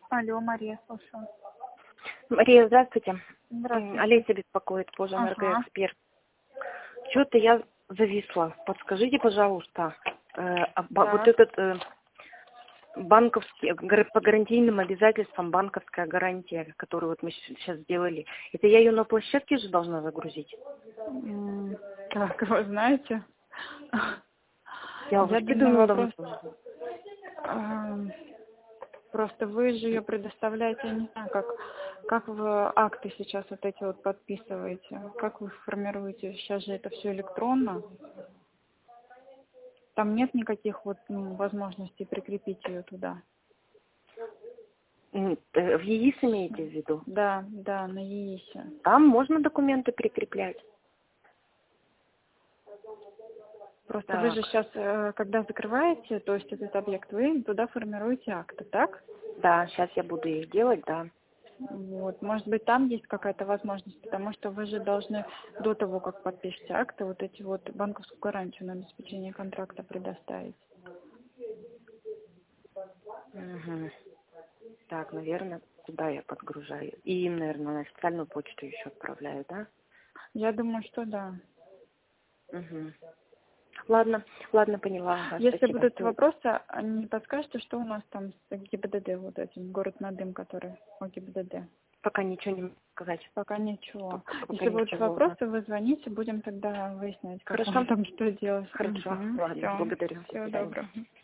Алло, Мария, слушаю. Мария, здравствуйте. Здравствуйте. Олеся беспокоит, Пожэнергоэксперт. Что-то я зависла. Подскажите, пожалуйста, вот этот банковский, по гарантийным обязательствам банковская гарантия, которую вот мы сейчас сделали, это я ее на площадке же должна загрузить? Так, вы знаете? Я думаю, вопрос... Просто вы же ее предоставляете, я не знаю, как вы акты сейчас вот эти вот подписываете, как вы формируете, сейчас же это все электронно, там нет никаких вот возможностей прикрепить ее туда. В ЕИС имеете в виду? Да, на ЕИСе. Там можно документы прикреплять. Просто Так. вы же сейчас, когда закрываете, то есть этот объект, вы туда формируете акты, так? Да, сейчас я буду их делать, да. Вот, может быть, там есть какая-то возможность, потому что вы же должны до того, как подпишете акты, вот эти вот банковскую гарантию на обеспечение контракта предоставить. Угу. Так, наверное, туда я подгружаю. И им, наверное, на официальную почту еще отправляю, да? Я думаю, что да. Угу. Ладно, поняла. Ага, Если спасибо. будут вопросы, не подскажете, что у нас там с ГИБДД, вот этим, город Надым, который о ГИБДД? Пока ничего не могу сказать. Пока ничего. Пока Если будут ничего, вопросы, вы звоните, будем тогда выяснять, как Хорошо. вам там что делать. Хорошо, ладно, Все. благодарю. До Всего свидания. доброго.